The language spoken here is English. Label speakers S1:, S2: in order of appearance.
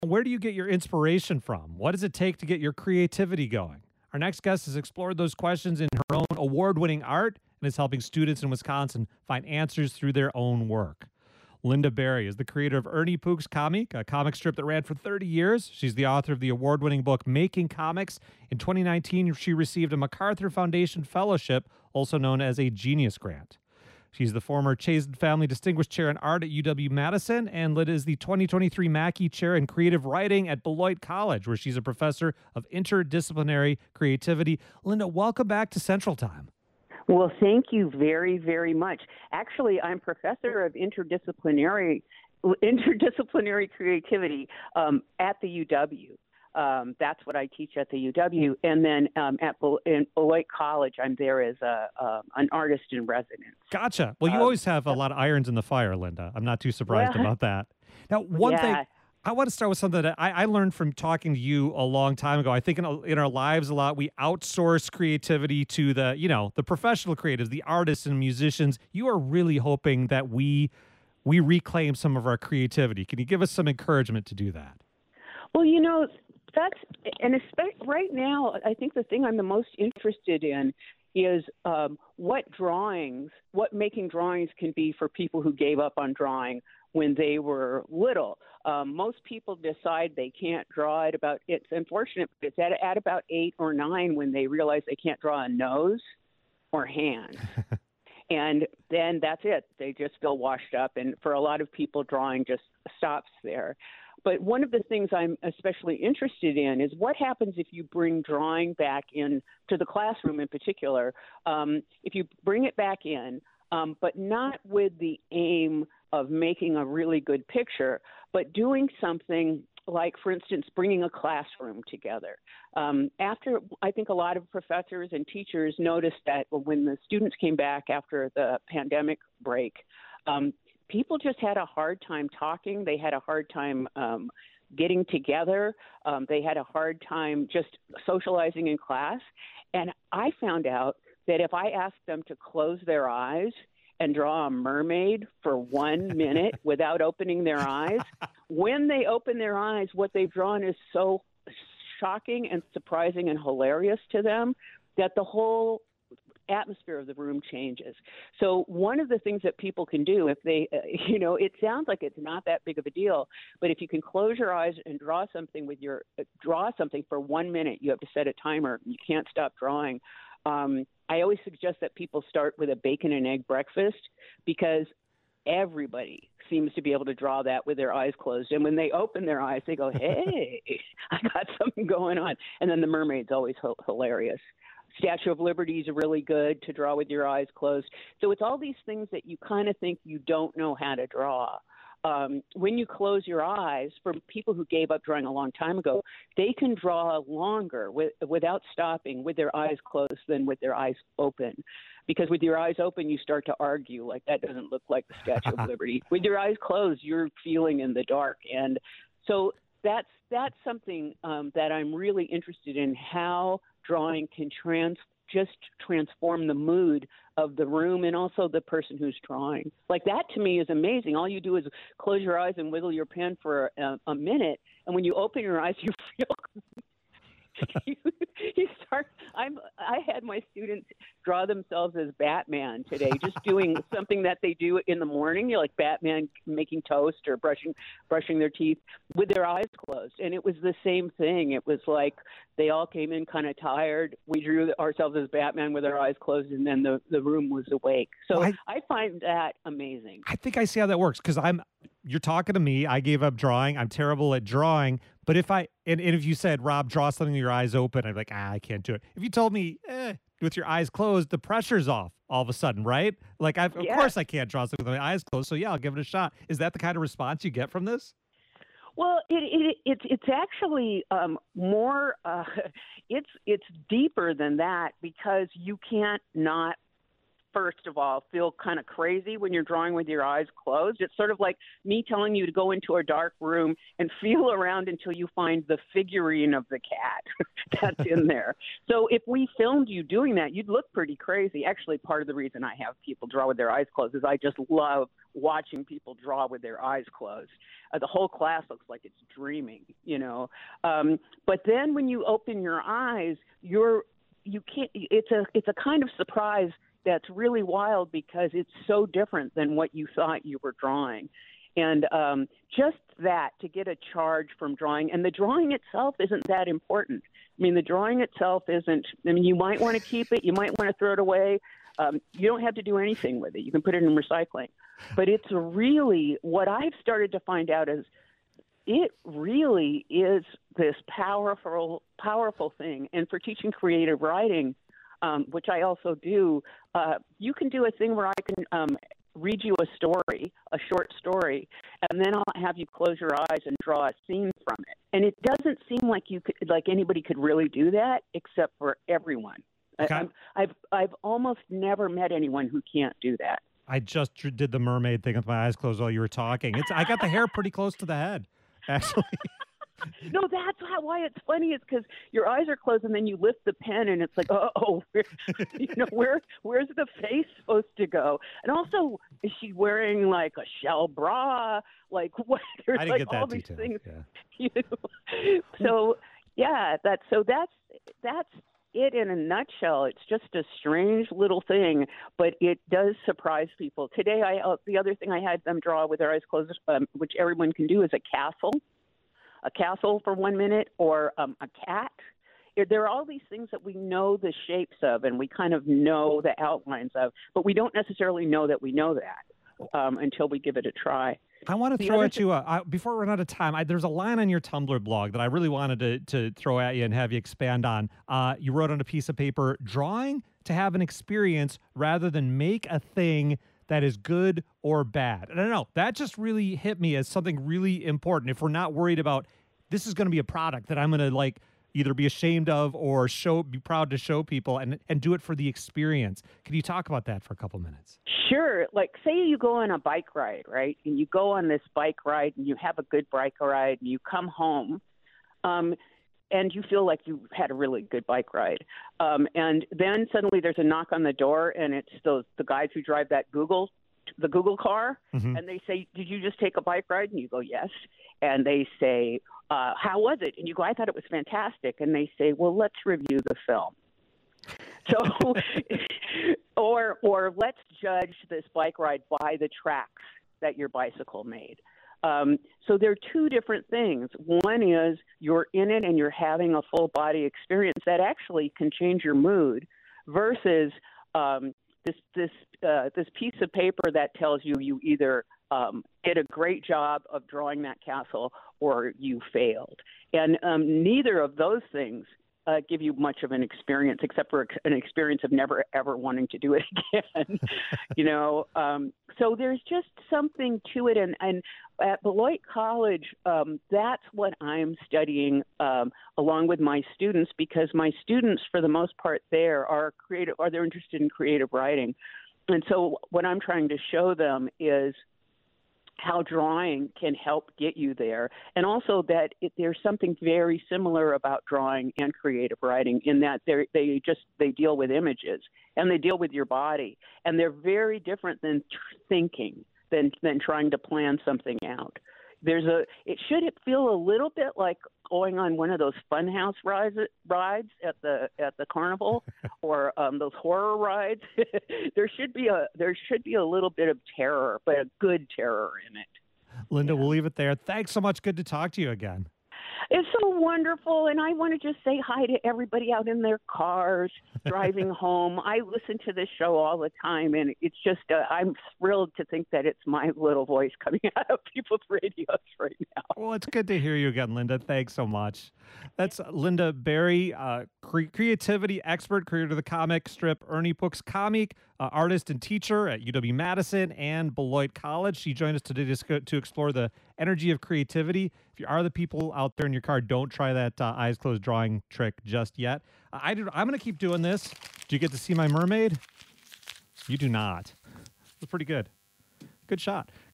S1: Where do you get your inspiration from? What does it take to get your creativity going? Our next guest has explored those questions in her own award winning art and is helping students in Wisconsin find answers through their own work. Linda Berry is the creator of Ernie Pook's Comic, a comic strip that ran for 30 years. She's the author of the award winning book Making Comics. In 2019, she received a MacArthur Foundation Fellowship, also known as a Genius Grant. She's the former Chazen Family Distinguished Chair in Art at UW-Madison, and Linda is the 2023 Mackey Chair in Creative Writing at Beloit College, where she's a professor of interdisciplinary creativity. Linda, welcome back to Central Time.
S2: Well, thank you very, very much. Actually, I'm professor of interdisciplinary creativity at the UW. That's what I teach at the UW, and then in Beloit College, I'm there as an artist in residence.
S1: Gotcha. Well, you always have a lot of irons in the fire, Linda. I'm not too surprised about that. Now, one thing I want to start with something that I learned from talking to you a long time ago. I think in our lives a lot, we outsource creativity to the professional creatives, the artists and musicians. You are really hoping that we reclaim some of our creativity. Can you give us some encouragement to do that?
S2: Well, right now, I think the thing I'm the most interested in is what making drawings can be for people who gave up on drawing when they were little. Most people decide they can't draw it's unfortunate, but it's at about 8 or 9 when they realize they can't draw a nose or hand. And then that's it. They just feel washed up. And for a lot of people, drawing just stops there. But one of the things I'm especially interested in is what happens if you bring drawing back in to the classroom in particular. If you bring it back in, but not with the aim of making a really good picture, but doing something like, for instance, bringing a classroom together. I think a lot of professors and teachers noticed that when the students came back after the pandemic break, people just had a hard time talking. They had a hard time getting together. They had a hard time just socializing in class. And I found out that if I asked them to close their eyes and draw a mermaid for 1 minute without opening their eyes, when they open their eyes, what they've drawn is so shocking and surprising and hilarious to them that the whole atmosphere of the room changes. So one of the things that people can do if they, it sounds like it's not that big of a deal, but if you can close your eyes and draw something for 1 minute, you have to set a timer. You can't stop drawing. I always suggest that people start with a bacon and egg breakfast because everybody seems to be able to draw that with their eyes closed. And when they open their eyes, they go, hey, I got something going on. And then the mermaid's always hilarious. Statue of Liberty is really good to draw with your eyes closed. So it's all these things that you kind of think you don't know how to draw. When you close your eyes, for people who gave up drawing a long time ago, they can draw longer without stopping with their eyes closed than with their eyes open. Because with your eyes open, you start to argue, like, that doesn't look like the Statue of Liberty. With your eyes closed, you're feeling in the dark. And so that's something that I'm really interested in, how drawing can transform the mood of the room and also the person who's drawing. Like, that to me is amazing. All you do is close your eyes and wiggle your pen for a minute, and when you open your eyes, you feel you start. I had my students draw themselves as Batman today, just doing something that they do in the morning, like Batman making toast or brushing their teeth with their eyes closed. And it was the same thing. It was like they all came in kind of tired. We drew ourselves as Batman with our eyes closed, and then the room was awake. So I find that amazing.
S1: I think I see how that works because you're talking to me. I gave up drawing. I'm terrible at drawing. But if you said, Rob, draw something with your eyes open, I'm like, I can't do it. If you told me, with your eyes closed, the pressure's off all of a sudden, right? Like, of course I can't draw something with my eyes closed. So yeah, I'll give it a shot. Is that the kind of response you get from this?
S2: Well, it's actually more. It's deeper than that because you can't not first of all, feel kind of crazy when you're drawing with your eyes closed. It's sort of like me telling you to go into a dark room and feel around until you find the figurine of the cat that's in there. So if we filmed you doing that, you'd look pretty crazy. Actually, part of the reason I have people draw with their eyes closed is I just love watching people draw with their eyes closed. The whole class looks like it's dreaming, you know. But then when you open your eyes, you can't. It's a kind of surprise that's really wild because it's so different than what you thought you were drawing. And just that, to get a charge from drawing, and the drawing itself isn't that important. I mean, the drawing itself isn't, I mean, you might want to keep it, you might want to throw it away. You don't have to do anything with it. You can put it in recycling. But it's really, what I've started to find out is it really is this powerful thing. And for teaching creative writing, which I also do, you can do a thing where I can read you a story, a short story, and then I'll have you close your eyes and draw a scene from it. And it doesn't seem like anybody could really do that except for everyone.
S1: Okay.
S2: I've almost never met anyone who can't do that.
S1: I just did the mermaid thing with my eyes closed while you were talking. I got the hair pretty close to the head, actually.
S2: No, that's why it's funny. Is because your eyes are closed and then you lift the pen and it's like, where's the face supposed to go? And also, is she wearing like a shell bra? Like what? There's
S1: I didn't
S2: like
S1: get that
S2: all these
S1: detail.
S2: things.
S1: Yeah.
S2: You know? So yeah, that's it in a nutshell. It's just a strange little thing, but it does surprise people. Today, the other thing I had them draw with their eyes closed, which everyone can do, is a castle for 1 minute, or a cat. There are all these things that we know the shapes of and we kind of know the outlines of, but we don't necessarily know that we know that until we give it a try.
S1: I want to throw at you, before we run out of time, there's a line on your Tumblr blog that I really wanted to throw at you and have you expand on. You wrote on a piece of paper, drawing to have an experience rather than make a thing that is good or bad. And I don't know, that just really hit me as something really important. If we're not worried about this is going to be a product that I'm going to like either be ashamed of or be proud to show people, and do it for the experience. Can you talk about that for a couple minutes?
S2: Sure. Like, say you go on a bike ride, right? And you go on this bike ride and you have a good bike ride and you come home and you feel like you had a really good bike ride. And then suddenly there's a knock on the door and it's the guys who drive the Google car.
S1: Mm-hmm.
S2: And they say, did you just take a bike ride? And you go, yes. And they say, how was it? And you go, I thought it was fantastic. And they say, well, let's review the film. So, or let's judge this bike ride by the tracks that your bicycle made. So there are two different things. One is you're in it and you're having a full body experience that actually can change your mood, versus this piece of paper that tells you either did a great job of drawing that castle or you failed. And neither of those things give you much of an experience, except for an experience of never, ever wanting to do it again. You know, so there's just something to it. And at Beloit College, that's what I'm studying along with my students, because my students, for the most part, there are creative, or they're interested in creative writing. And so what I'm trying to show them is how drawing can help get you there, and also that there's something very similar about drawing and creative writing in that they deal with images and they deal with your body, and they're very different than thinking, than trying to plan something out. It should feel a little bit like going on one of those funhouse rides at the carnival, or those horror rides. There should be a little bit of terror, but a good terror in it.
S1: Linda, we'll leave it there. Thanks so much. Good to talk to you again.
S2: It's so wonderful, and I want to just say hi to everybody out in their cars driving home. I listen to this show all the time, and it's just I'm thrilled to think that it's my little voice coming out of people's radios right now.
S1: Well, it's good to hear you again, Linda. Thanks so much. That's Linda Berry, creativity expert, creator of the comic strip Ernie Books Comic, artist and teacher at UW-Madison and Beloit College. She joined us today to explore the energy of creativity. If you are the people out there in your car, don't try that eyes closed drawing trick just yet. I'm going to keep doing this. Do you get to see my mermaid? You do not. That's pretty good. Good shot.